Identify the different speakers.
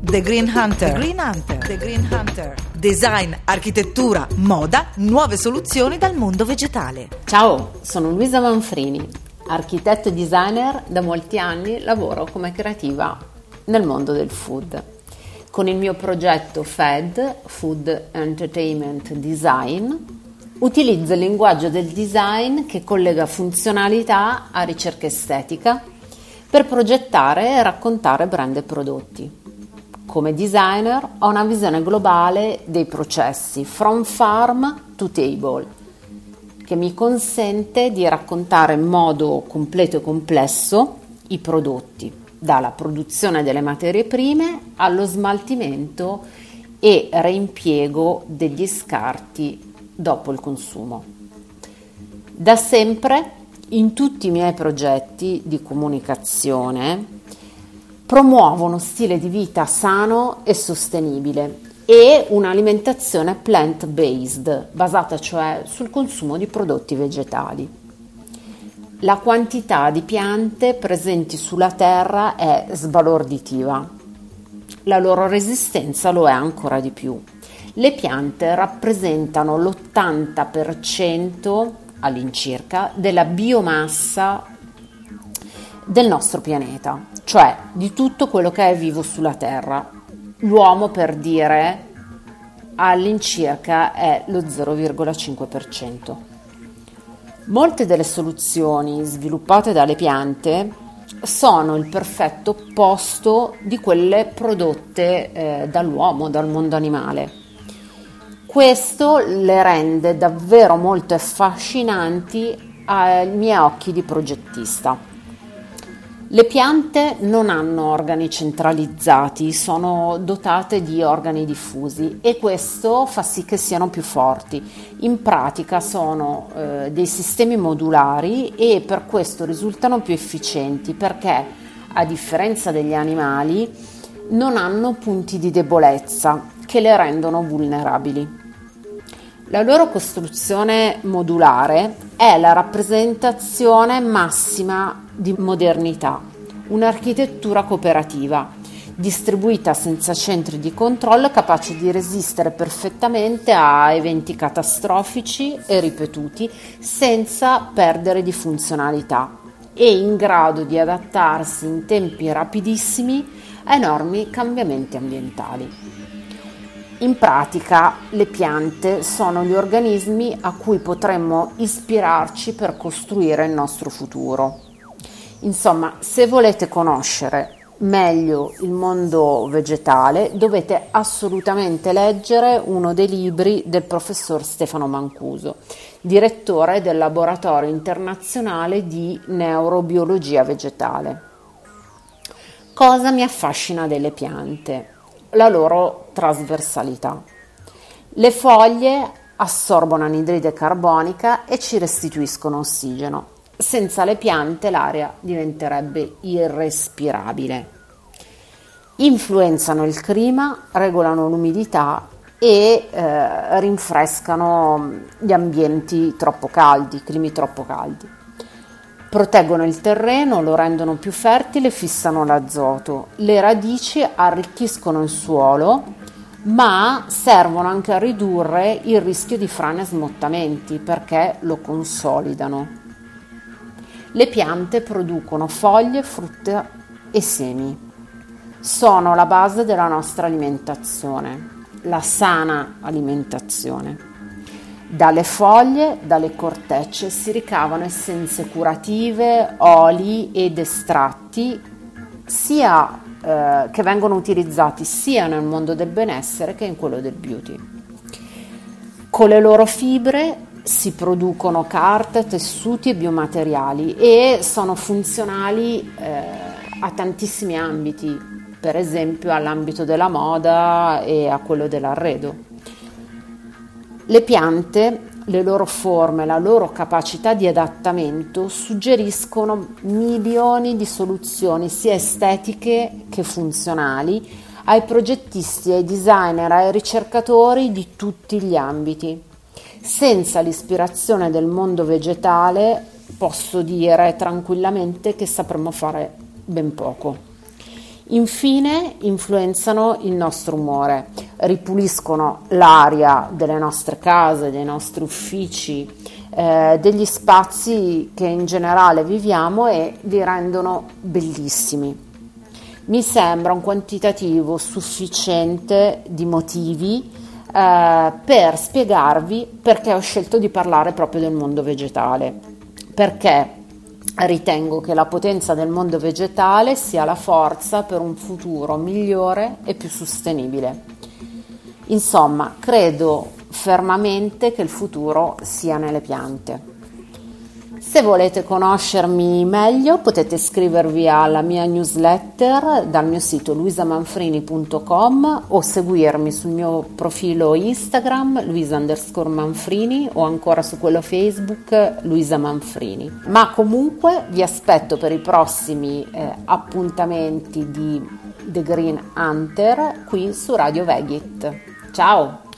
Speaker 1: The Green Hunter. The Green Hunter. The Green Hunter. Design, architettura, moda, nuove soluzioni dal mondo vegetale.
Speaker 2: Ciao, sono Luisa Manfrini, architetto e designer. Da molti anni lavoro come creativa nel mondo del food. Con il mio progetto FED, Food Entertainment Design, utilizzo il linguaggio del design che collega funzionalità a ricerca estetica per progettare e raccontare brand e prodotti. Come designer ho una visione globale dei processi from farm to table, che mi consente di raccontare in modo completo e complesso i prodotti, dalla produzione delle materie prime allo smaltimento e reimpiego degli scarti dopo il consumo. Da sempre, in tutti i miei progetti di comunicazione, promuovo uno stile di vita sano e sostenibile e un'alimentazione plant-based, basata cioè sul consumo di prodotti vegetali. La quantità di piante presenti sulla terra è sbalorditiva. La loro resistenza lo è ancora di più. Le piante rappresentano l'80% all'incirca della biomassa del nostro pianeta, cioè di tutto quello che è vivo sulla Terra. L'uomo, per dire, all'incirca è lo 0,5%. Molte delle soluzioni sviluppate dalle piante sono il perfetto opposto di quelle prodotte dall'uomo, dal mondo animale. Questo le rende davvero molto affascinanti ai miei occhi di progettista. Le piante non hanno organi centralizzati, sono dotate di organi diffusi e questo fa sì che siano più forti. In pratica sono dei sistemi modulari e per questo risultano più efficienti perché, a differenza degli animali, non hanno punti di debolezza che le rendono vulnerabili. La loro costruzione modulare è la rappresentazione massima di modernità, un'architettura cooperativa, distribuita senza centri di controllo, capace di resistere perfettamente a eventi catastrofici e ripetuti senza perdere di funzionalità e in grado di adattarsi in tempi rapidissimi a enormi cambiamenti ambientali. In pratica, le piante sono gli organismi a cui potremmo ispirarci per costruire il nostro futuro. Insomma, se volete conoscere meglio il mondo vegetale, dovete assolutamente leggere uno dei libri del professor Stefano Mancuso, direttore del Laboratorio Internazionale di Neurobiologia Vegetale. Cosa mi affascina delle piante? La loro trasversalità. Le foglie assorbono anidride carbonica e ci restituiscono ossigeno. Senza le piante l'aria diventerebbe irrespirabile. Influenzano il clima, regolano l'umidità e rinfrescano gli ambienti troppo caldi, climi troppo caldi. Proteggono il terreno, lo rendono più fertile, fissano l'azoto. Le radici arricchiscono il suolo, ma servono anche a ridurre il rischio di frane e smottamenti perché lo consolidano. Le piante producono foglie, frutta e semi. Sono la base della nostra alimentazione, la sana alimentazione. Dalle foglie, dalle cortecce si ricavano essenze curative, oli ed estratti sia che vengono utilizzati sia nel mondo del benessere che in quello del beauty. Con le loro fibre si producono carte, tessuti e biomateriali e sono funzionali a tantissimi ambiti, per esempio all'ambito della moda e a quello dell'arredo. Le piante, le loro forme, la loro capacità di adattamento suggeriscono milioni di soluzioni sia estetiche che funzionali ai progettisti, ai designer, ai ricercatori di tutti gli ambiti. Senza l'ispirazione del mondo vegetale posso dire tranquillamente che sapremmo fare ben poco. Infine, influenzano il nostro umore, ripuliscono l'aria delle nostre case, dei nostri uffici, degli spazi che in generale viviamo e li rendono bellissimi. Mi sembra un quantitativo sufficiente di motivi per spiegarvi perché ho scelto di parlare proprio del mondo vegetale, perché ritengo che la potenza del mondo vegetale sia la forza per un futuro migliore e più sostenibile. Insomma, credo fermamente che il futuro sia nelle piante. Se volete conoscermi meglio potete iscrivervi alla mia newsletter dal mio sito luisamanfrini.com o seguirmi sul mio profilo Instagram luisa_manfrini o ancora su quello Facebook Luisa Manfrini. Ma comunque vi aspetto per i prossimi appuntamenti di The Green Hunter qui su Radio Vegit. Ciao!